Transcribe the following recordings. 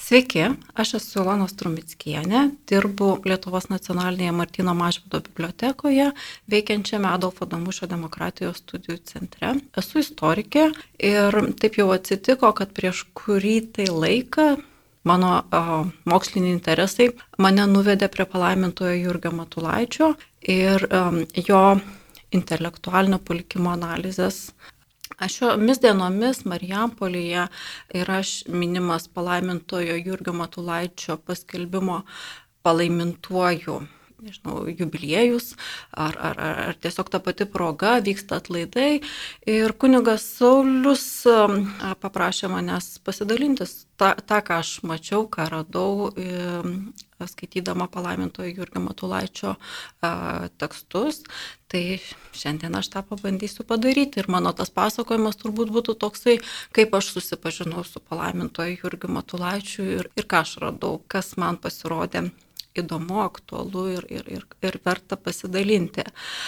Sveiki, aš esu Ilona Strumickienė, dirbu Lietuvos nacionalinėje Martyno Mažvydo bibliotekoje, veikiančiame Adolfo Damušio demokratijos studijų centre. Esu istorikė ir taip jau atsitiko, kad prieš kurį tai laiką mano moksliniai interesai mane nuvedė prie palaimintojo Jurgio Matulaičio ir jo intelektualinio palikimo analizės. Šiomis dienomis Marijampolėje yra minimas palaimintojo Jurgio Matulaičio paskelbimo palaimintuoju, jubiliejus, ar tiesiog ta pati proga, vyksta atlaidai. Ir kunigas Saulius paprašė manęs pasidalinti tą, ką aš mačiau, ką radau, skaitydama palaimintojo Jurgio Matulaičio tekstus. Tai šiandien aš tą pabandysiu padaryti. Ir mano tas pasakojimas turbūt būtų toksai, kaip aš susipažinau su palaimintojo Jurgiu Matulaičiu ir ką aš radau, kas man pasirodė įdomu, aktualu ir verta pasidalinti.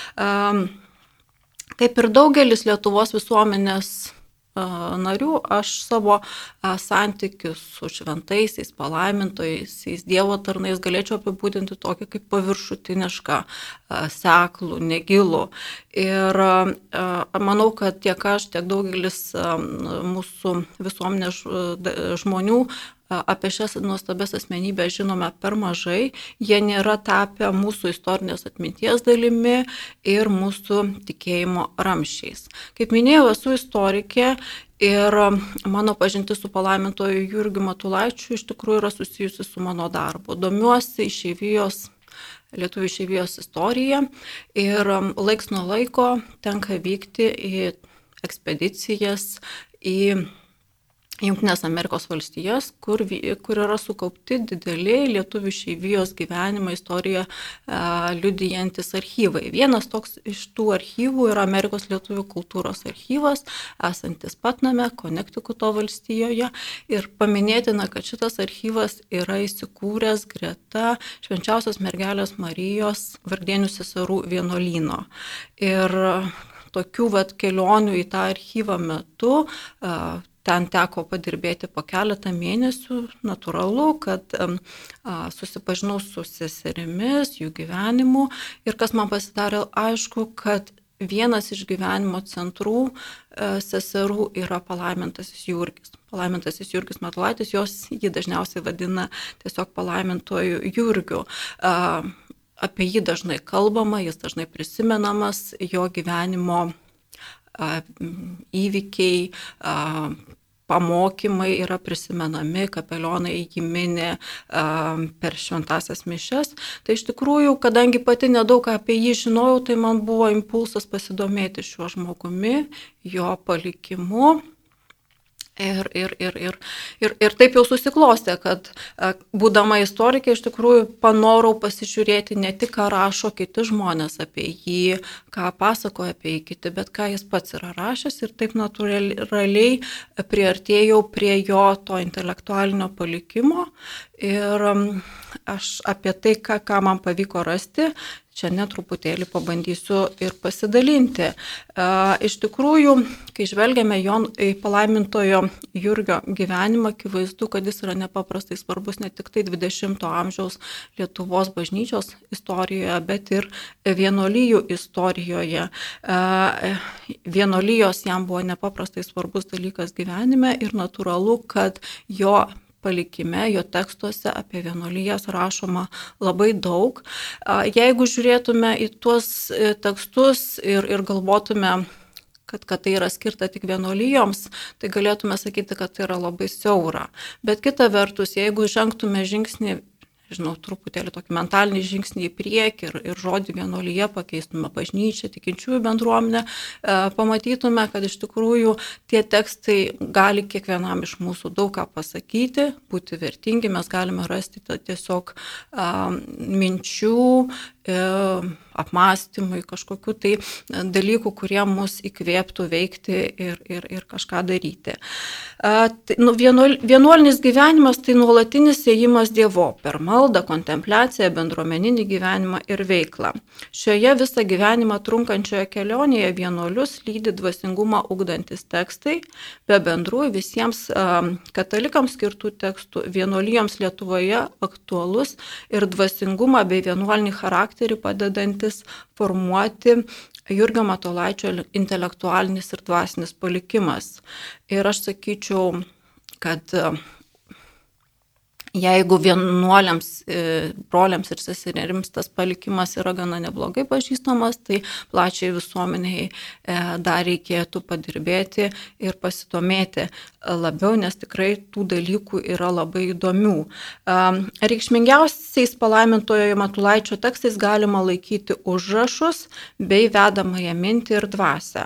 Kaip ir daugelis Lietuvos visuomenės narių, aš savo santykius su šventaisiais, palaimintojaisiais, Dievo tarnais galėčiau apibūdinti tokį kaip paviršutinišką, seklų, negilų. Ir manau, kad tiek aš, tiek daugelis mūsų visuomenės žmonių apie šias nuostabias asmenybės žinome per mažai, jie nėra tapę mūsų istorinės atminties dalimi ir mūsų tikėjimo ramsčiais. Kaip minėjau, esu istorikė ir mano pažintis su palaimintoju Jurgiu Matulaičiu iš tikrųjų yra susijusi su mano darbu. Domiuosi lietuvių išeivijos istoriją ir laiks nuo laiko tenka vykti į ekspedicijas į Jungtinės Amerikos valstijas, kur yra sukaupti dideli lietuvių išeivijos gyvenimą, istoriją liudijantis archyvai. Vienas toks iš tų archyvų yra Amerikos lietuvių kultūros archyvas, esantis Patname, Konektikuto valstijoje. Ir paminėtina, kad šitas archyvas yra įsikūręs greta Švenčiausios mergelės Marijos Vargdienių seserų vienuolyno. Ir tokių kelionių į tą archyvą metu ten teko padirbėti po keletą mėnesių. Natūralu, kad susipažinau su seserimis, jų gyvenimu ir kas man pasidarė aišku, kad vienas iš gyvenimo centrų seserų yra palaimintasis Jurgis. Palaimintasis Jurgis Matulaitis, jį dažniausiai vadina tiesiog palaimintoju Jurgiu. Apie jį dažnai kalbama, jis dažnai prisimenamas, jo gyvenimo įvykiai, pamokymai yra prisimenami, kapelionai jį mini per šventąsias mišias. Tai iš tikrųjų, kadangi pati nedaug apie jį žinojau, tai man buvo impulsas pasidomėti šiuo žmogumi, jo palikimu. Ir taip jau susiklostė, kad būdama istorikė iš tikrųjų panorau pasižiūrėti ne tik, ką rašo kiti žmonės apie jį, ką pasakoja apie jį kiti, bet ką jis pats yra rašęs ir taip natūraliai priartėjau prie jo to intelektualinio palikimo ir aš apie tai, ką man pavyko rasti, čia netruputėlį pabandysiu ir pasidalinti. Iš tikrųjų, kai žvelgiame į palaimintojo Jurgio gyvenimą, akivaizdu, kad jis yra nepaprastai svarbus ne tik tai 20-ojo amžiaus Lietuvos bažnyčios istorijoje, bet ir vienuolijų istorijoje. Vienuolijos jam buvo nepaprastai svarbus dalykas gyvenime ir natūralu, kad jo palikime, jo tekstuose apie vienuolijas rašoma labai daug. Jeigu žiūrėtume į tuos tekstus ir galvotume, kad tai yra skirta tik vienuolijoms, tai galėtume sakyti, kad tai yra labai siaura. Bet kita vertus, jeigu žengtume žingsnį, truputėlį tokį mentalinį žingsnį į priekį ir žodį vienuolija pakeistume bažnyčią, tikinčiųjų bendruomenę, pamatytume, kad iš tikrųjų tie tekstai gali kiekvienam iš mūsų daug ką pasakyti, būti vertingi, mes galime rasti tiesiog minčių, apmąstymui, kažkokių tai dalykų, kurie mus įkvėptų veikti ir kažką daryti. Vienuolinis gyvenimas tai nuolatinis ėjimas Dievo per maldą, maldą, kontempliaciją, bendruomeninį gyvenimą ir veiklą. Šioje visą gyvenimą trunkančioje kelionėje vienuolius lydi dvasingumą ugdantis tekstai, be bendrųjų visiems katalikams skirtų tekstų, vienuolijoms Lietuvoje aktualus ir dvasingumą bei vienuolinį charakterį padedantis formuoti Jurgio Matulaičio intelektualinis ir dvasinis palikimas. Ir aš sakyčiau, kad jeigu vienuoliams, broliams ir seserims tas palikimas yra gana neblogai pažįstamas, tai plačiai visuomeniai dar reikėtų padirbėti ir pasidomėti labiau, nes tikrai tų dalykų yra labai įdomių. Reikšmingiausiais palaimintojo Matulaičio tekstais galima laikyti užrašus bei vedamąją mintį ir dvasią.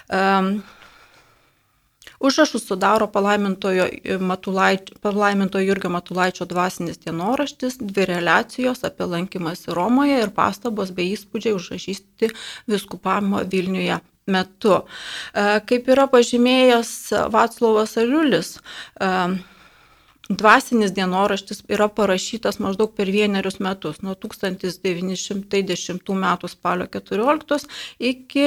Užrašus sudaro palaimintojo Jurgio Matulaičio dvasinis dienoraštis, 2 reliacijos apie lankymąsi Romoje ir pastabos bei įspūdžiai užrašyti vyskupavimo Vilniuje metu. Kaip yra pažymėjęs Vaclovas Aliulis, dvasinis dienoraštis yra parašytas maždaug per 1 metus, nuo 1910 m. spalio 14 iki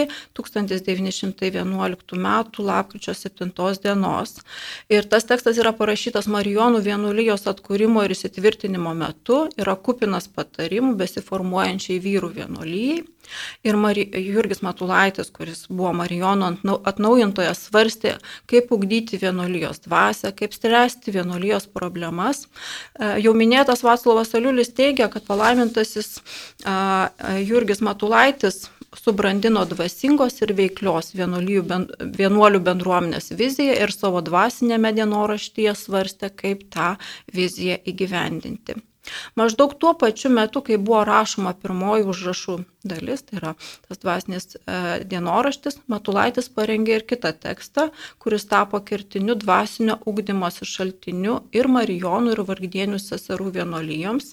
1911 m. lapkričio 7 dienos. Ir tas tekstas yra parašytas Marijonų vienuolijos atkūrimo ir įsitvirtinimo metu, yra kupinas patarimų besiformuojančiai vyrų vienuolijai. Ir Jurgis Matulaitis, kuris buvo Marijonų atnaujintojas, svarstė, kaip ugdyti vienuolijos dvasią, kaip spręsti vienuolijos problemas. Jau minėtas Vaclovas Aliulis teigia, kad palaimintasis Jurgis Matulaitis subrandino dvasingos ir veiklios vienuolių bendruomenės viziją ir savo dvasinėme dienoraštyje svarstė, kaip tą viziją įgyvendinti. Maždaug tuo pačiu metu, kai buvo rašoma pirmoji užrašų dalis, tai yra tas dvasinis dienoraštis, Matulaitis parengė ir kitą tekstą, kuris tapo kertiniu dvasinio ugdymosi šaltiniu ir Marijonų ir Vargdienių seserų vienuolijoms.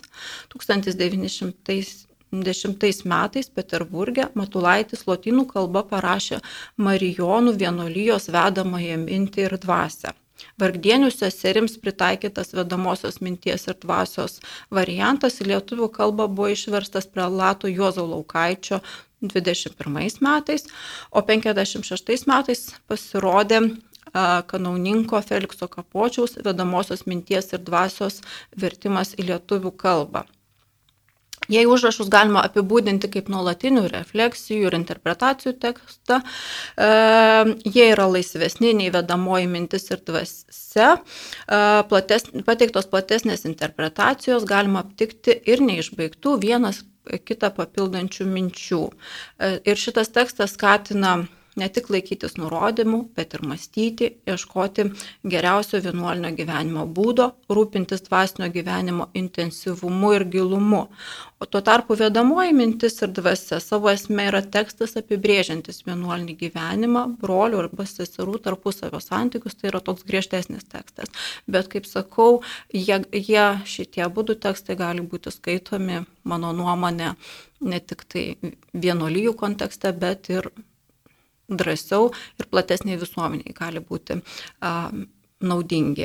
1910 metais Peterburge Matulaitis lotynų kalba parašė Marijonų vienuolijos vedamąją mintį ir dvasią. Vargdienių seserims pritaikytas vedamosios minties ir dvasios variantas į lietuvių kalbą buvo išverstas prelato Juozo Laukaičio 21 metais, o 56 metais pasirodė kanauninko Felikso Kapočiaus vedamosios minties ir dvasios vertimas į lietuvių kalbą. Jei užrašus galima apibūdinti kaip nuolatinių refleksijų ir interpretacijų tekstą, jie yra laisvesni nei vedamoji mintis ir dvasia. Pateiktos platesnės interpretacijos galima aptikti ir neišbaigtų vienas kitą papildančių minčių. Ir šitas tekstas skatina ne tik laikytis nurodymų, bet ir mąstyti, ieškoti geriausio vienuolinio gyvenimo būdo, rūpintis dvasinio gyvenimo intensyvumu ir gilumu. O tuo tarpu vedamoji mintis ir dvasia savo esmė yra tekstas apibrėžiantis vienuolinį gyvenimą, brolių arba seserų tarpusavio santykius, tai yra toks griežtesnis tekstas. Bet kaip sakau, šitie abudu tekstai gali būti skaitomi, mano nuomonė, ne tik tai vienuolijų kontekste, bet ir drąsiau ir platesniai visuomeniai gali būti naudingi.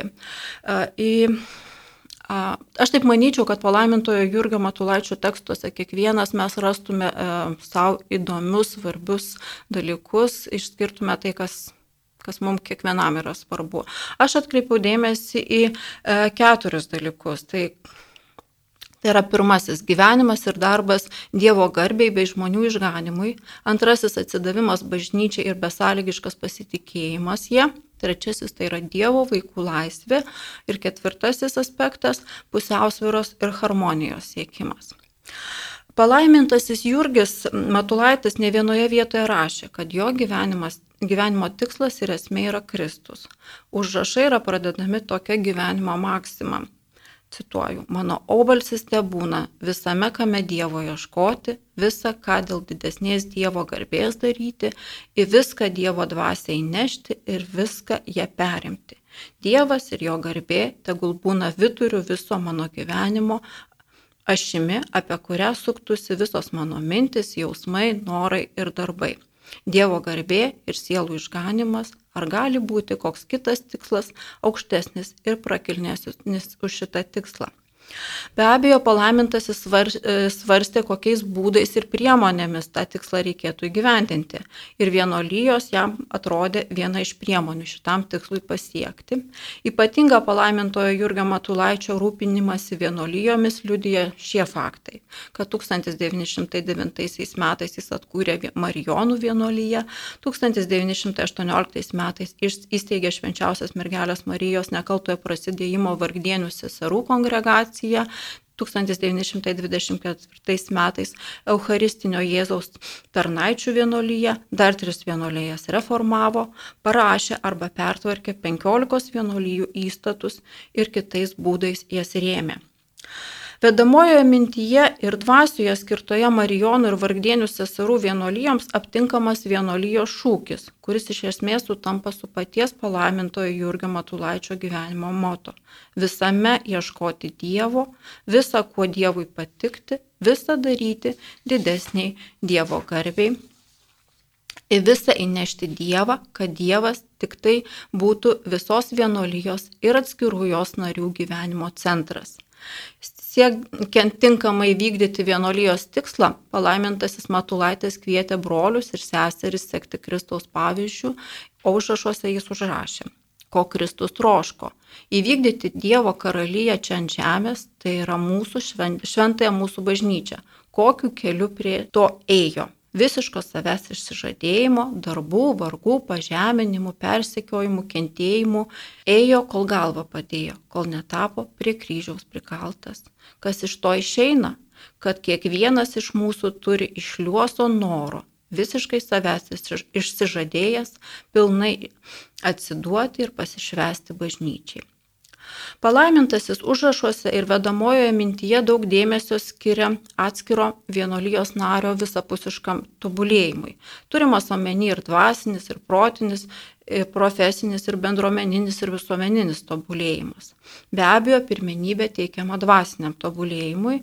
Aš taip manyčiau, kad palaimintojo Jurgio Matulaičio tekstuose kiekvienas mes rastume savo įdomius, svarbius dalykus, išskirtume tai, kas mums kiekvienam yra svarbu. Aš atkreipiau dėmesį į 4 dalykus. Tai yra pirmasis – gyvenimas ir darbas Dievo garbei bei žmonių išganimui. Antrasis – atsidavimas bažnyčiai ir besąlygiškas pasitikėjimas jie. Trečiasis – tai yra Dievo vaikų laisvė. Ir ketvirtasis aspektas – pusiausvyros ir harmonijos siekimas. Palaimintasis Jurgis Matulaitis ne vienoje vietoje rašė, kad jo gyvenimo tikslas ir esmė yra Kristus. Užrašai yra pradedami tokia gyvenimo maksima. Cituoju, mano obalsis tebūna visame, kame Dievo ieškoti, visą, ką dėl didesnės Dievo garbės daryti, į viską Dievo dvasią įnešti ir viską ją perimti. Dievas ir jo garbė tegul būna viduriu viso mano gyvenimo, ašimi, apie kurią suktųsi visos mano mintis, jausmai, norai ir darbai. Dievo garbė ir sielų išganimas, ar gali būti koks kitas tikslas aukštesnis ir prakilnesnis už šitą tikslą. Be abejo, palaimintasis svarstė, kokiais būdais ir priemonėmis tą tikslą reikėtų įgyvendinti. Ir vienuolijos jam atrodė viena iš priemonių šitam tikslui pasiekti. Ypatinga palaimintojo Jurgio Matulaičio rūpinimasi vienuolijomis liudija šie faktai, kad 1909 metais jis atkūrė Marijonų vienuoliją, 1918 metais įsteigė Švenčiausios mergelės Marijos nekaltojo prasidėjimo vargdienių seserų kongregaciją, 1924 metais Eucharistinio Jėzaus tarnaičių vienuolyje, dar 3 vienuolijas reformavo, parašė arba pertvarkė 15 vienuolijų įstatus ir kitais būdais jas rėmė. Vedamojoje mintyje ir dvasioje skirtoje Marijonų ir vargdienių seserų vienuolijoms aptinkamas vienuolijos šūkis, kuris iš esmės sutampa su paties palaimintojo Jurgio Matulaičio gyvenimo moto. Visame ieškoti Dievo, visa kuo Dievui patikti, visa daryti didesniai Dievo garbei. Į visą įnešti Dievą, kad Dievas tik tai būtų visos vienuolijos ir atskirų jos narių gyvenimo centras. Siekiant tinkamai vykdyti vienuolijos tikslą, palaimintasis Matulaitis kvietė brolius ir seseris sekti Kristaus pavyzdžių, o užrašuose jis užrašė, ko Kristus troško. Įvykdyti Dievo karalyją čia ant žemės, tai yra mūsų šventąją mūsų bažnyčią. Kokiu keliu prie to ėjo? Visiško savęs išsižadėjimo, darbų, vargų, pažeminimų, persekiojimų, kentėjimų, ėjo, kol galvą padėjo, kol netapo prie kryžiaus prikaltas. Kas iš to išeina? Kad kiekvienas iš mūsų turi išliuoso noro, visiškai savęs išsižadėjęs, pilnai atsiduoti ir pasišvęsti bažnyčiai. Palaimintasis užrašuose ir vedamojoje mintyje daug dėmesio skiria atskiro vienuolijos nario visapusiškam tobulėjimui. Turimas omeny ir dvasinis, ir protinis, ir profesinis, ir bendruomeninis, ir visuomeninis tobulėjimas. Be abejo, pirmenybė teikiama dvasiniam tobulėjimui.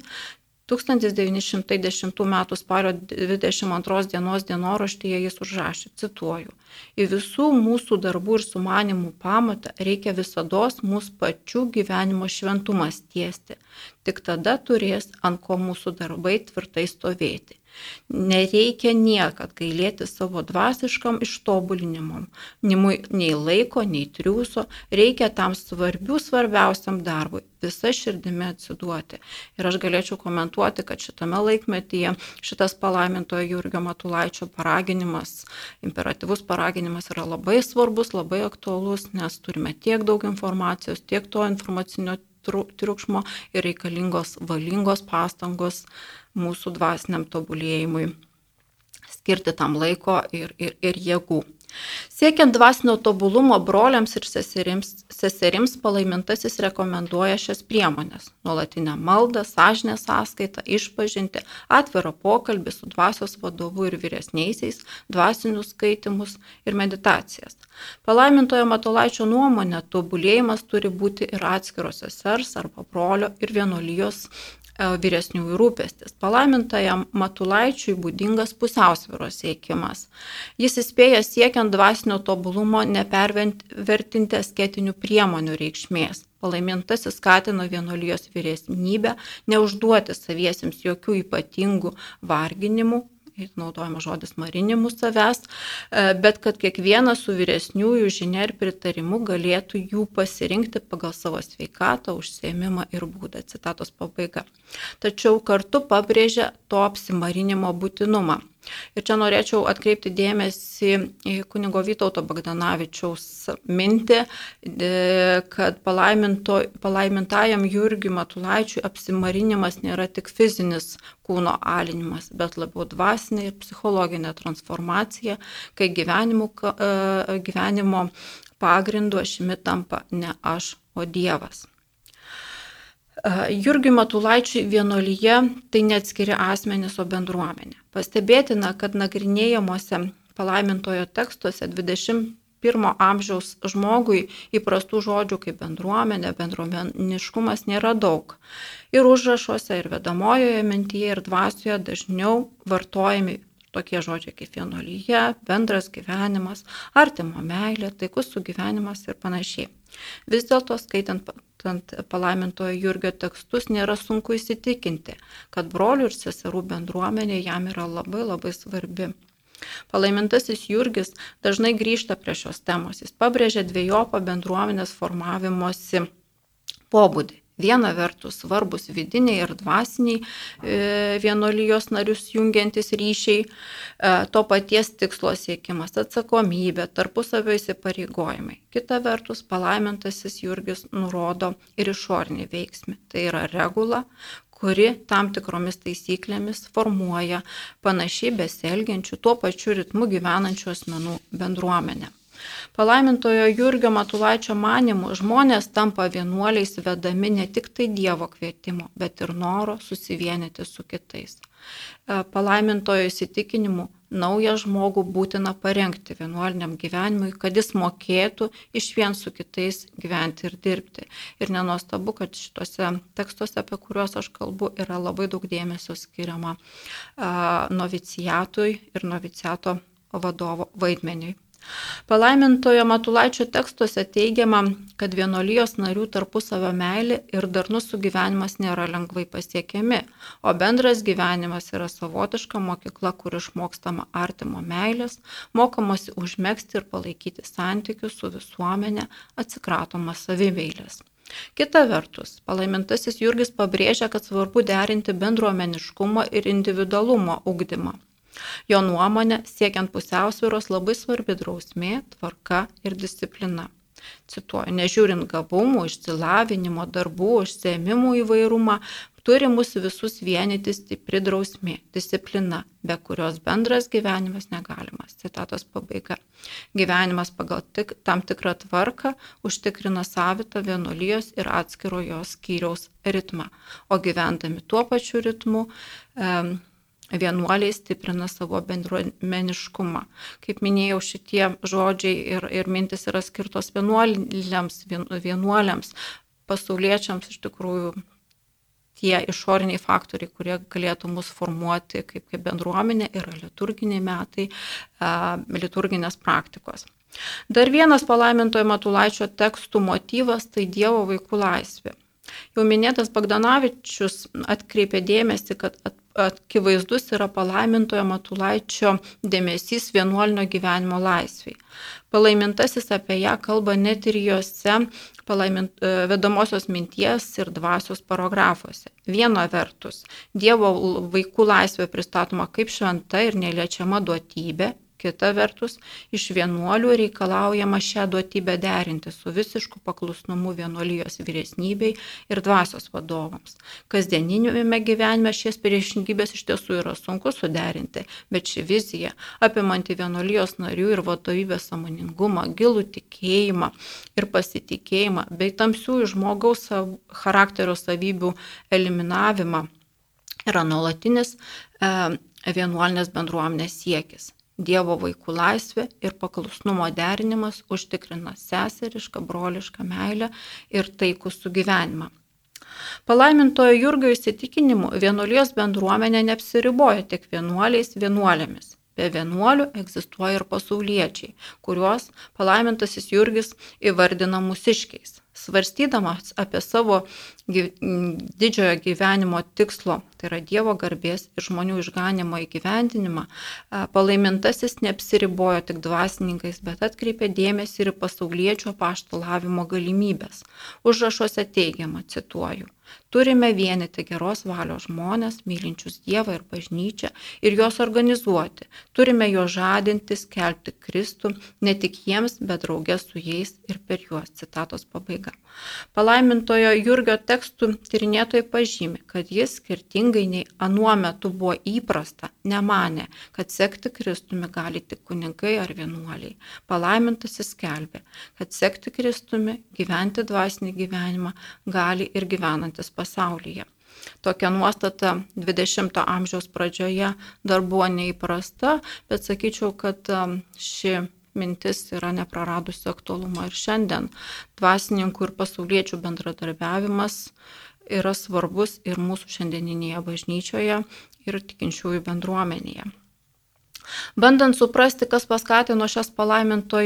1910 m. spalio 22 dienos dienoraštyje jis užrašė, cituoju, į visų mūsų darbų ir sumanimų pamatą reikia visados mūsų pačių gyvenimo šventumas tiesti. Tik tada turės ant ko mūsų darbai tvirtai stovėti. Nereikia niekad gailėti savo dvasiškam ištobulinimam, nei laiko, nei triūso, reikia tam svarbiausiam darbui, visa širdimi atsiduoti. Ir aš galėčiau komentuoti, kad šitame laikmetyje šitas palaimintojo Jurgio Matulaičio paraginimas, imperatyvus paraginimas yra labai svarbus, labai aktualus, nes turime tiek daug informacijos, tiek to informacinio triukšmo ir reikalingos valingos pastangos mūsų dvasiniam tobulėjimui, skirti tam laiko ir jėgų. Siekiant dvasinio tobulumo broliams ir seserims palaimintasis rekomenduoja šias priemonės – nuolatinę maldą, sąžinės sąskaitą, išpažintį, atvirą pokalbį su dvasios vadovu ir vyresniaisiais, dvasinius skaitimus ir meditacijas. Palaimintojo Matulaičio nuomonė, tobulėjimas turi būti ir atskiros sesers arba brolio ir vienuolijos vyresniųjų rūpestis. Palaimintajam Matulaičiui būdingas pusiausvyros siekimas. Jis įspėja siekiant dvasinio tobulumo nepervertinti asketinių priemonių reikšmės. Palaimintasis skatino vienuolijos vyresnybę neužduoti saviesiems jokių ypatingų varginimų, naudojamas žodis marinimų savęs, bet kad kiekvienas su vyresniųjų žinia ir pritarimu galėtų jų pasirinkti pagal savo sveikatą, užsiėmimą ir būdą. Citatos pabaiga. Tačiau kartu pabrėžia to apsimarinimo būtinumą. Ir čia norėčiau atkreipti dėmesį į kunigo Vytauto Bagdanavičiaus mintį, kad palaimintajam Jurgiui Matulaičiui apsimarinimas nėra tik fizinis kūno alinimas, bet labiau dvasinė ir psichologinė transformacija, kai gyvenimo pagrindu ašimi tampa ne aš, o Dievas. Jurgiui Matulaičiui vienuolyje tai neatskiri asmenys, o bendruomenė. Pastebėtina, kad nagrinėjamuose palaimintojo tekstuose 21 amžiaus žmogui įprastų žodžių kaip bendruomenė, bendruomeniškumas nėra daug. Ir užrašuose, ir vedamojoje mintyje, ir dvasioje dažniau vartojami tokie žodžiai kaip vienuolyje, bendras gyvenimas, artimo meilė, taikus sugyvenimas ir panašiai. Vis dėlto, skaitant skaitant palaimintojo Jurgio tekstus, nėra sunku įsitikinti, kad brolių ir seserų bendruomenė jam yra labai labai svarbi. Palaimintasis Jurgis dažnai grįžta prie šios temos. Jis pabrėžia dviejopą bendruomenės formavimosi pobūdį. Viena vertus svarbus vidiniai ir dvasiniai vienuolijos narius jungiantis ryšiai, to paties tikslo siekimas, atsakomybė, tarpusavio įsipareigojimai. Kita vertus palaimintasis Jurgis nurodo ir išorinį veiksmį. Tai yra regula, kuri tam tikromis taisyklėmis formuoja panašiai besielgiančių tuo pačiu ritmu gyvenančių asmenų bendruomenę. Palaimintojo Jurgio Matulaičio manymu žmonės tampa vienuoliais vedami ne tik tai Dievo kvietimo, bet ir noro susivienyti su kitais. Palaimintojo įsitikinimu naują žmogų būtina parengti vienuoliniam gyvenimui, kad jis mokėtų išvien su kitais gyventi ir dirbti. Ir nenuostabu, kad šituose tekstuose, apie kuriuos aš kalbu, yra labai daug dėmesio skiriama noviciatui ir noviciato vadovo vaidmeniui. Palaimintojo Matulaičio tekstuose teigiama, kad vienuolijos narių tarpusavio meilė ir darnus sugyvenimas nėra lengvai pasiekiami, o bendras gyvenimas yra savotiška mokykla, kur išmokstama artimo meilės, mokomasi užmegzti ir palaikyti santykius su visuomenė, atsikratoma savimeilės. Kita vertus, palaimintasis Jurgis pabrėžia, kad svarbu derinti bendruomeniškumo ir individualumo ugdymą. Jo nuomonė, siekiant pusiausvyros, labai svarbi drausmė, tvarka ir disciplina. Cituoju, nežiūrint gabumų, išsilavinimo, darbų, užsiėmimų įvairumą, turi mus visus vienyti stipri drausmė, disciplina, be kurios bendras gyvenimas negalimas. Citatos pabaiga. Gyvenimas pagal tam tikrą tvarką užtikrina savitą vienuolijos ir atskiro jos skyriaus ritmą, o gyvendami tuo pačiu ritmu vienuoliai stiprina savo bendruomeniškumą. Kaip minėjau, šitie žodžiai ir mintis yra skirtos vienuoliams, pasauliečiams iš tikrųjų tie išoriniai faktoriai, kurie galėtų mus formuoti kaip bendruomenė, yra liturginiai metai, liturginės praktikos. Dar vienas palaimintojo Matulaičio tekstų motyvas tai Dievo vaikų laisvė. Jau minėtas Bagdanavičius atkreipė dėmesį, kad akivaizdus yra palaimintojo Matulaičio dėmesys vienuolinio gyvenimo laisvei. Palaimintasis apie ją kalba net ir jose vedamosios minties ir dvasios paragrafuose. Viena vertus, Dievo vaikų laisvė pristatoma kaip šventa ir neliečiama duotybė. Kita vertus, iš vienuolių reikalaujama šią duotybę derinti su visišku paklusnumu vienuolijos vyresnybei ir dvasios vadovams. Kasdieniniame gyvenime šias priešingybės iš tiesų yra sunku suderinti, bet ši vizija, apimanti vienuolijos narių ir vadovybės sąmoningumą, gilų tikėjimą ir pasitikėjimą, bei tamsiųjų žmogaus charakterio savybių eliminavimą, yra nuolatinis vienuolinės bendruomenės siekis. Dievo vaikų laisvė ir paklusnumo derinimas užtikrina seserišką, brolišką meilę ir taikų sugyvenimą. Palaimintojo Jurgio įsitikinimu vienuolijos bendruomenė neapsiriboja tik vienuoliais vienuolėmis. Be vienuolių egzistuoja ir pasauliečiai, kuriuos palaimintasis Jurgis įvardina mūsiškiais. Svarstydamas apie savo didžiojo gyvenimo tikslo, tai yra Dievo garbės ir žmonių išganimo įgyvendinimą, palaimintasis neapsiribojo tik dvasininkais, bet atkreipė dėmesį ir pasauliečių apaštalavimo galimybės. Užrašuose teigiama, cituoju, turime vienyti geros valios žmonės, mylinčius Dievą ir bažnyčią ir juos organizuoti. Turime juos žadinti, skelbti Kristų, ne tik jiems, bet drauge su jais ir per juos. Citatos pabaiga. Palaimintojo Jurgio tekstų tyrinėtojai pažymi, kad jis skirtingai nei anuo metu buvo įprasta, nemanė, kad sekti Kristumi gali tik kunigai ar vienuoliai. Palaimintasis skelbė, kad sekti Kristumi, gyventi dvasinį gyvenimą gali ir gyvenantis pasaulyje. Tokia nuostata 20 amžiaus pradžioje dar buvo neįprasta, bet sakyčiau, kad ši mintis yra nepraradusi aktualumo ir šiandien. Dvasininkų ir pasauliečių bendradarbiavimas yra svarbus ir mūsų šiandieninėje bažnyčioje ir tikinčiųjų bendruomenėje. Bandant suprasti, kas paskatino šias palaimintojo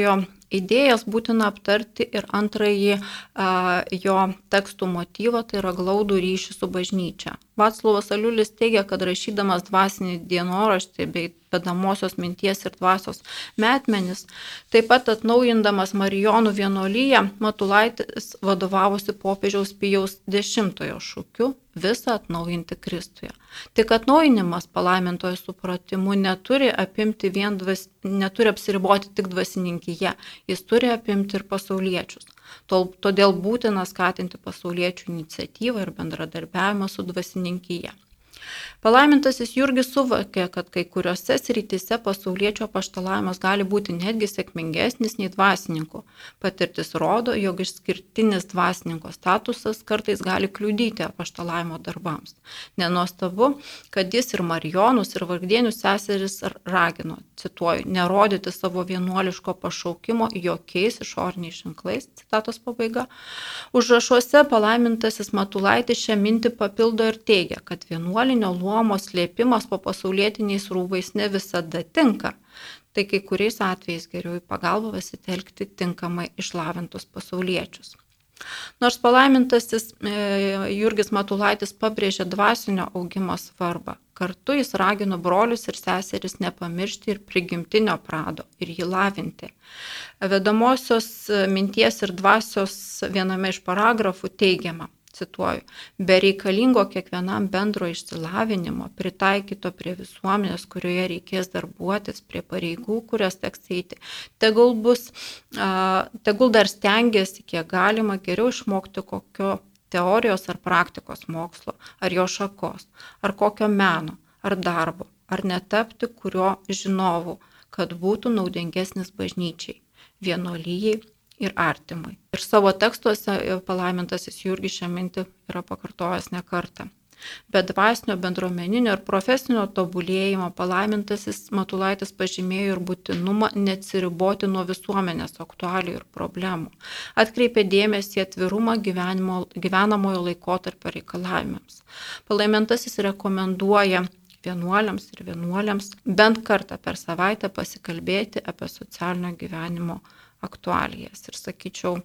idėjas būtina aptarti ir antrąjį jo tekstų motyvą, tai yra glaudų ryšį su bažnyčia. Vaclovas Aliulis teigia, kad rašydamas dvasinį dienoraštį bei vedamosios minties ir dvasios metmenis, taip pat atnaujindamas Marijonų vienuolyją, Matulaitis vadovavosi popiežiaus Pijaus X šūkiu visą atnaujinti Kristuje. Tik atnaujinimas palaimintojo supratimu neturi apsiriboti tik dvasininkyje, jis turi apimti ir pasauliečius. Todėl būtina skatinti pasauliečių iniciatyvą ir bendradarbiavimą su dvasininkyje. Palaimintasis Jurgis suvokė, kad kai kuriuose srityse pasauliečio apaštalavimas gali būti netgi sėkmingesnis nei dvasininkų. Patirtis rodo, jog išskirtinis dvasininko statusas kartais gali kliudyti apaštalavimo darbams. Nenuostabu, kad jis ir Marijonus, ir vargdienių seseris ragino, cituoju, nerodyti savo vienuoliško pašaukimo jokiais išoriniais ženklais, citatos pabaiga. Užrašuose palaimintasis Matulaitis šią mintį papildo ir teigia, kad vienuolinio luomo slėpimas po pasaulietiniais rūbais ne visada tinka. Tai kai kuriais atvejais geriau į pagalbą pasitelkti tinkamai išlavintus pasauliečius. Nors palaimintasis Jurgis Matulaitis pabrėžė dvasinio augimo svarbą, kartu jis ragino brolius ir seseris nepamiršti ir prigimtinio prado ir jį lavinti. Vedamosios minties ir dvasios viename iš paragrafų teigiama, cituoju, be reikalingo kiekvienam bendro išsilavinimo, pritaikyto prie visuomenės, kurioje reikės darbuotis, prie pareigų, kurias teks eiti, tegul dar stengiasi, kiek galima geriau išmokti kokio teorijos ar praktikos mokslo, ar jo šakos, ar kokio meno, ar darbo, ar netapti kurio žinovu, kad būtų naudingesnis bažnyčiai, vienuolijai ir artimui. Ir savo tekstuose palaimintasis Jurgis šią mintį yra pakartojęs ne kartą. Be dvasinio, bendruomeninio ir profesinio tobulėjimo palaimintasis Matulaitis pažymėjo ir būtinumą neatsiriboti nuo visuomenės aktualijų ir problemų. Atkreipė dėmesį į atvirumą gyvenamojo laikotarpio reikalavimams. Palaimintasis rekomenduoja vienuoliams ir vienuoliams bent kartą per savaitę pasikalbėti apie socialinio gyvenimo aktualijas. Ir sakyčiau,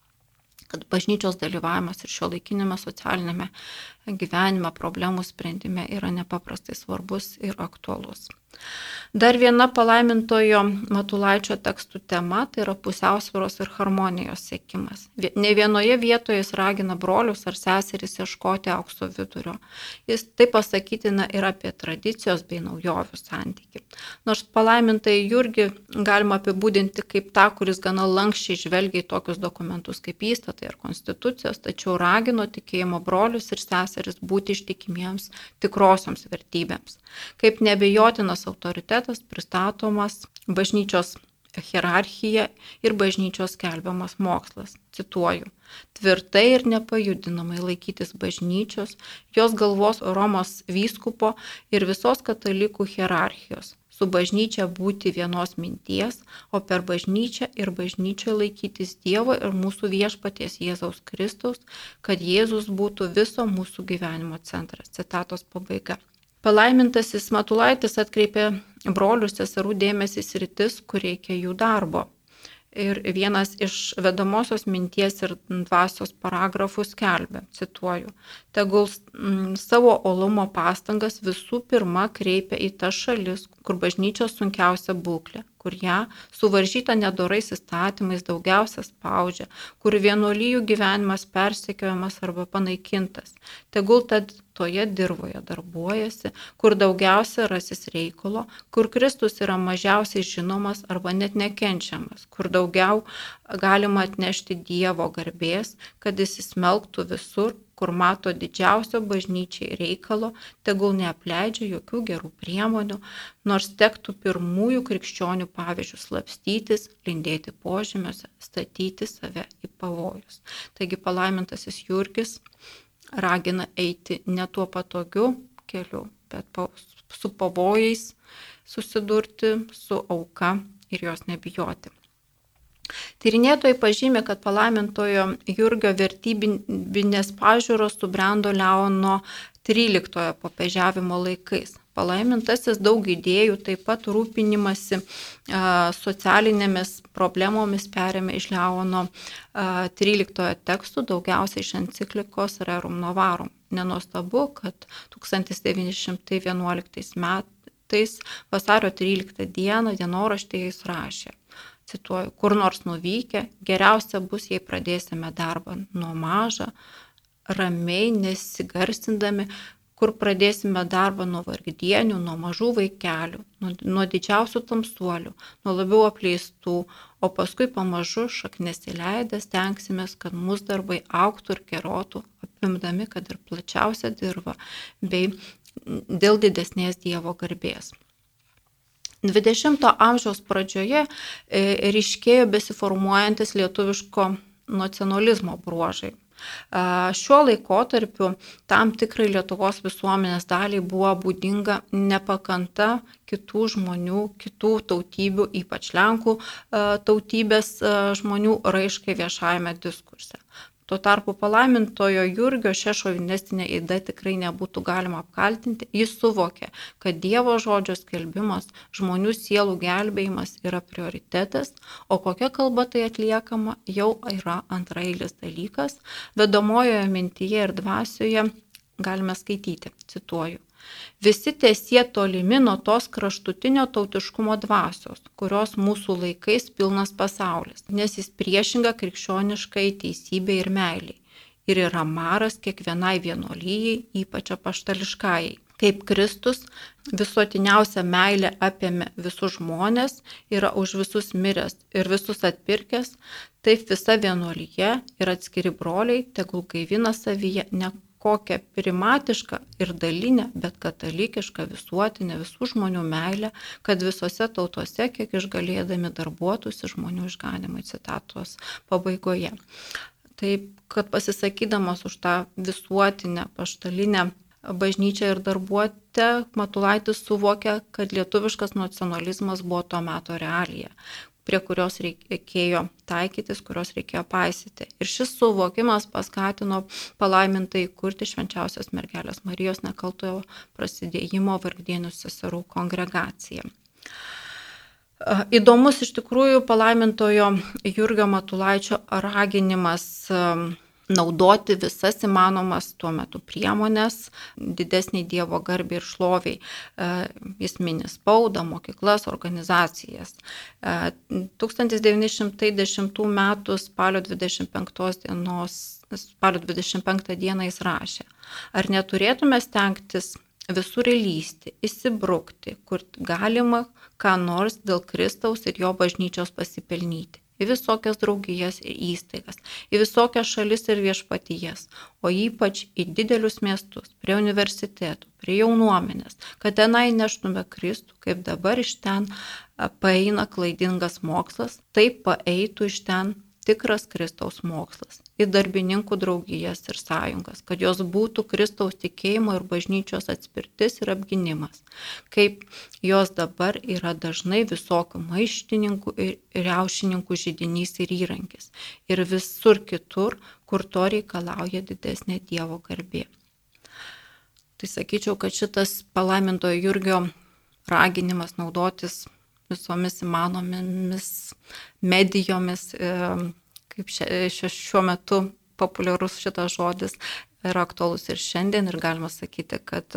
kad bažnyčios dalyvavimas ir šiuolaikinėme socialinėme gyvenime problemų sprendime yra nepaprastai svarbus ir aktualus. Dar viena palaimintojo Matulaičio tekstų tema tai yra pusiausvyros ir harmonijos siekimas. Ne vienoje vietoje jis ragina brolius ar seseris ieškoti aukso vidurio. Jis taip pasakytina ir apie tradicijos bei naujovių santykį. Nors palaimintai Jurgį galima apibūdinti kaip tą, kuris gana lankščiai žvelgia į tokius dokumentus kaip įstatai ar konstitucijos, tačiau ragino tikėjimo brolius ir seseris būti ištikimiems tikrosioms vertybėms. Kaip neabejotinas autoritetas pristatomas bažnyčios hierarchija ir bažnyčios skelbiamas mokslas. Cituoju, tvirtai ir nepajudinamai laikytis bažnyčios, jos galvos Romos vyskupo ir visos katalikų hierarchijos, su bažnyčia būti vienos minties, o per bažnyčią ir bažnyčioje laikytis Dievo ir mūsų viešpaties Jėzaus Kristaus, kad Jėzus būtų viso mūsų gyvenimo centras. Citatos pabaiga. Palaimintasis Matulaitis atkreipė brolių seserų dėmesį į sritis, kur reikia jų darbo. Ir vienas iš vedamosios minties ir dvasios paragrafų skelbia, cituoju, tegul savo olumo pastangas visų pirma kreipia į tas šalis, kur bažnyčios sunkiausia būklė, kur ją suvaržyta nedorais įstatymais daugiausia spaudžia, kur vienuolijų gyvenimas persekiojamas arba panaikintas. Tegul tad toje dirvoje darbuojasi, kur daugiausia rasis reikalo, kur Kristus yra mažiausiai žinomas arba net nekenčiamas, kur daugiau galima atnešti Dievo garbės, kad jis įsmelktų visur, kur mato didžiausio bažnyčiai reikalo, tegul neapleidžia jokių gerų priemonių, nors tektų pirmųjų krikščionių pavyzdžių slapstytis, lindėti požemiuose, statyti save į pavojus. Taigi palaimintasis Jurgis ragina eiti ne tuo patogiu keliu, bet su pavojais susidurti, su auka ir jos nebijoti. Tyrinėtojai pažymė, kad palaimintojo Jurgio vertybinės pažiūros subrendo Leono XIII popiežiavimo laikais. Palaimintasis daug idėjų, taip pat rūpinimasi socialinėmis problemomis perėmė iš Leono 13 tekstų, daugiausiai iš enciklikos Rerum Novarum. Nenuostabu, kad 1911 metais vasario 13 dieną dienoraštyje jis rašė, cituoju, kur nors nuvykę, geriausia bus, jei pradėsime darbą nuo mažą, ramiai nesigarsindami, kur pradėsime darbą nuo vargdienių, nuo mažų vaikelių, nuo didžiausių tamsuolių, nuo labiau apleistų, o paskui pamažu šaknis įleidęs stengsimės, kad mūsų darbai augtų ir gerotų, apimdami, kad ir plačiausią dirvą, bei dėl didesnės Dievo garbės. 20 amžiaus pradžioje ryškėjo besiformuojantis lietuviško nacionalizmo bruožai. Šiuo laikotarpiu tam tikrai Lietuvos visuomenės daliai buvo būdinga nepakanta kitų žmonių, kitų tautybių, ypač Lenkų tautybės žmonių raiškai viešajame diskurse. Tuo tarpu palaimintojo Jurgio šią šovinistinę įdą tikrai nebūtų galima apkaltinti. Jis suvokė, kad Dievo žodžio skelbimas, žmonių sielų gelbėjimas yra prioritetas, o kokia kalba tai atliekama jau yra antraeilis dalykas. Vedamojoje mintyje ir dvasioje galime skaityti, cituoju. Visi tiesie tolimi nuo tos kraštutinio tautiškumo dvasios, kurios mūsų laikais pilnas pasaulis, nes jis priešinga krikščioniškai teisybei ir meiliai ir yra maras kiekvienai vienuolijai, ypač apaštališkajai. Kaip Kristus visuotiniausia meilė apėmė visus žmonės, yra už visus miręs ir visus atpirkęs, taip visa vienuolyje ir atskiri broliai tegul gaivina savyje ne kokią primatišką ir dalinę, bet katalikišką visuotinę visų žmonių meilę, kad visose tautose, kiek išgalėdami darbuotųsi žmonių išganimui, citatos pabaigoje. Taip, kad pasisakydamas už tą visuotinę paštalinę bažnyčią ir darbuotę, Matulaitis suvokė, kad lietuviškas nacionalizmas buvo to meto realija, prie kurios reikėjo taikytis, kurios reikėjo paisyti. Ir šis suvokimas paskatino palaimintai kurti Švenčiausios mergelės Marijos nekaltojo prasidėjimo vargdienių seserų kongregaciją. Įdomus iš tikrųjų palaimintojo Jurgio Matulaičio raginimas naudoti visas įmanomas tuo metu priemonės didesniai Dievo garbei ir šloviai. Jis mini spaudą, mokyklas, organizacijas. 1910 m. spalio 25 dieną jis rašė, ar neturėtume stengtis visur įlysti, įsibrukti, kur galima ką nors dėl Kristaus ir jo bažnyčios pasipelnyti. Į visokias draugijas ir įstaigas, į visokias šalis ir viešpatijas, o ypač į didelius miestus, prie universitetų, prie jaunuomenės, kad tenai neštume Kristų, kaip dabar iš ten paeina klaidingas mokslas, taip paeitų iš ten tikras Kristaus mokslas, į darbininkų draugijas ir sąjungas, kad jos būtų Kristaus tikėjimo ir bažnyčios atspirtis ir apgynimas, kaip jos dabar yra dažnai visokių maištininkų ir riaušininkų židinys ir įrankis, ir visur kitur, kur to reikalauja didesnė Dievo garbė. Tai sakyčiau, kad šitas palaimintojo Jurgio raginimas naudotis visomis įmanomis medijomis, kaip šiuo metu populiarus šitas žodis, yra aktualus ir šiandien ir galima sakyti, kad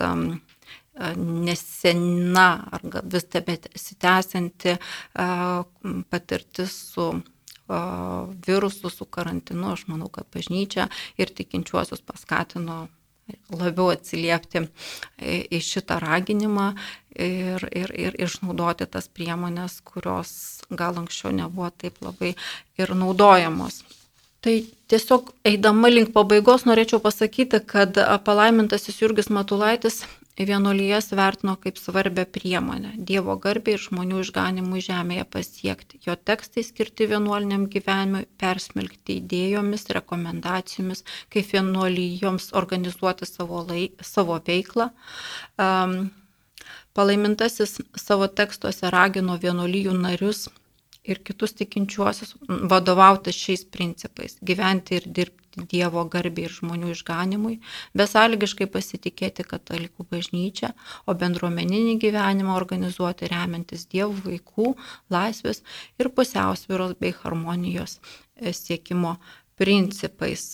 nesena ar vis tebesitęsianti patirtis su virusu, su karantinu, aš manau, kad bažnyčia ir tikinčiuosius paskatino labiau atsiliepti į šitą raginimą ir išnaudoti tas priemonės, kurios gal anksčiau nebuvo taip labai ir naudojamos. Tai tiesiog eidama link pabaigos norėčiau pasakyti, kad palaimintasis Jurgis Matulaitis vienuolijas vertino kaip svarbią priemonę Dievo garbei ir žmonių išganimui žemėje pasiekti. Jo tekstai skirti vienuoliniam gyvenimui persmelkti idėjomis, rekomendacijomis, kaip vienuolijoms organizuoti savo veiklą. Palaimintasis savo tekstuose ragino vienuolijų narius ir kitus tikinčiuosius vadovautis šiais principais, gyventi ir dirbti dirbti Dievo garbei ir žmonių išganimui, besąlygiškai pasitikėti katalikų bažnyčią, o bendruomeninį gyvenimą organizuoti remiantis Dievo vaikų, laisvės ir pusiausvyros bei harmonijos siekimo principais.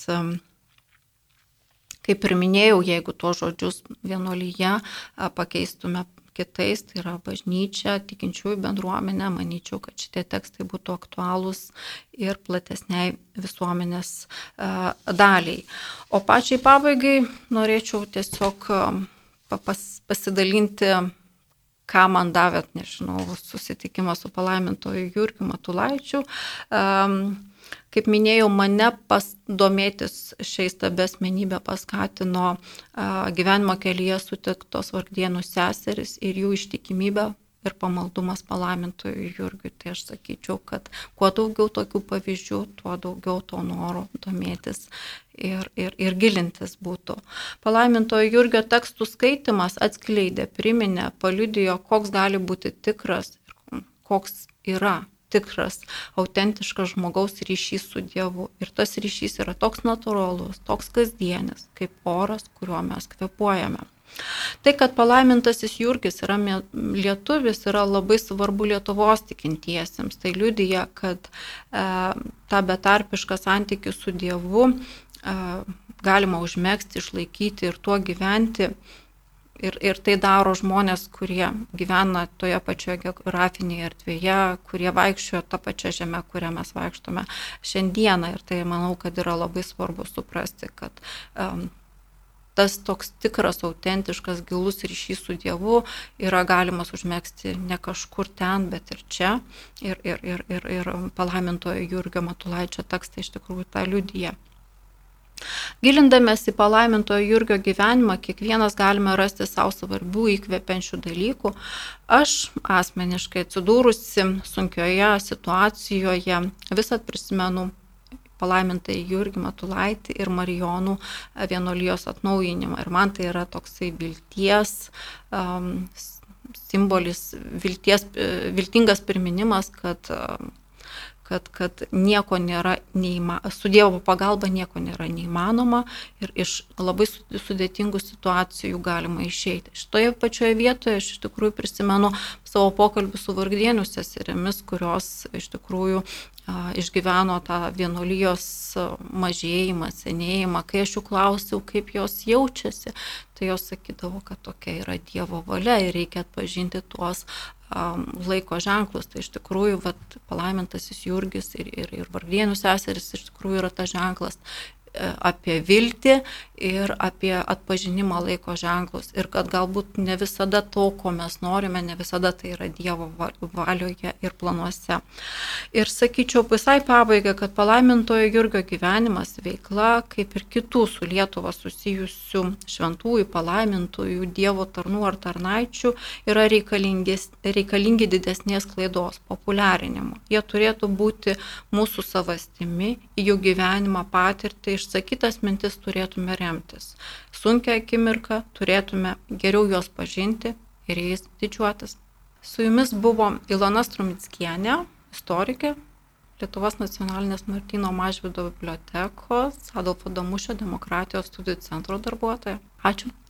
Kaip ir minėjau, jeigu tuos žodžius vienuolyje pakeistume kitais, tai yra bažnyčia, tikinčiųjų bendruomenė, manyčiau, kad šitie tekstai būtų aktualūs ir platesniai visuomenės daliai. O pačiai pabaigai norėčiau tiesiog pasidalinti, ką man davė, susitikimas su palaimintoju Jurgiu Matulaičiu. Kaip minėjau, mane domėtis šiais stabia asmenybė paskatino gyvenimo kelyje sutiktos vargdienų seseris ir jų ištikimybė ir pamaldumas palaimintojui Jurgiui. Tai aš sakyčiau, kad kuo daugiau tokių pavyzdžių, tuo daugiau to noro domėtis ir gilintis būtų. Palaimintojo Jurgio tekstų skaitimas atskleidė, priminė, paliudijo, koks gali būti tikras ir koks yra tikras, autentiškas žmogaus ryšys su Dievu. Ir tas ryšys yra toks natūralus, toks kasdienis, kaip oras, kuriuo mes kvėpuojame. Tai, kad palaimintasis Jurgis yra lietuvis, yra labai svarbu Lietuvos tikintiesiems. Tai liudija, kad tą betarpišką santykį su Dievu galima užmegzti, išlaikyti ir tuo gyventi. Ir tai daro žmonės, kurie gyvena toje pačioje geografinėje erdvėje, kurie vaikščioja tą pačią žemę, kurią mes vaikštome šiandieną. Ir tai manau, kad yra labai svarbu suprasti, kad tas toks tikras, autentiškas, gilus ryšys su Dievu yra galimas užmegzti ne kažkur ten, bet ir čia. Ir palaimintojo Jurgio Matulaičio tekstai iš tikrųjų tą liudija. Gilindamės į palaimintojo Jurgio gyvenimą, kiekvienas galime rasti savo svarbių įkvepiančių dalykų. Aš asmeniškai atsidūrusi sunkioje situacijoje visat prisimenu palaimintąjį Jurgį Matulaitį ir Marijonų vienuolijos atnaujinimą. Ir man tai yra toksai vilties simbolis, viltingas priminimas, kad nieko nėra su Dievo pagalba nieko nėra neįmanoma ir iš labai sudėtingų situacijų galima išeiti. Šitoje pačioje vietoje aš iš tikrųjų prisimenu savo pokalbį su vargdienių seserimis, kurios iš tikrųjų išgyveno tą vienuolijos mažėjimą, senėjimą. Kai aš jų klausiau, kaip jos jaučiasi, tai jos sakydavo, kad tokia yra Dievo valia ir reikia atpažinti tuos laiko ženklus. Tai iš tikrųjų palaimintasis Jurgis ir vargdienių seseris iš tikrųjų yra tas ženklas apie viltį ir apie atpažinimą laiko ženklus. Ir kad galbūt ne visada to, ko mes norime, ne visada tai yra Dievo valioje ir planuose. Ir sakyčiau visai pabaigai, kad palaimintojo Jurgio gyvenimas, veikla, kaip ir kitų su Lietuva susijusių šventųjų, palaimintųjų, Dievo tarnų ar tarnaičių, yra reikalingi didesnės sklaidos, populiarinimo. Jie turėtų būti mūsų savastimi, į jų gyvenimą patirtį, išsakytas mintis turėtume remtis. Sunkia akimirka turėtume geriau juos pažinti ir jais didžiuotis. Su jumis buvo Ilona Strumickienė, istorikė, Lietuvos nacionalinės Martyno Mažvydo bibliotekos Adolfo Damušio demokratijos studijų centro darbuotoja. Ačiū.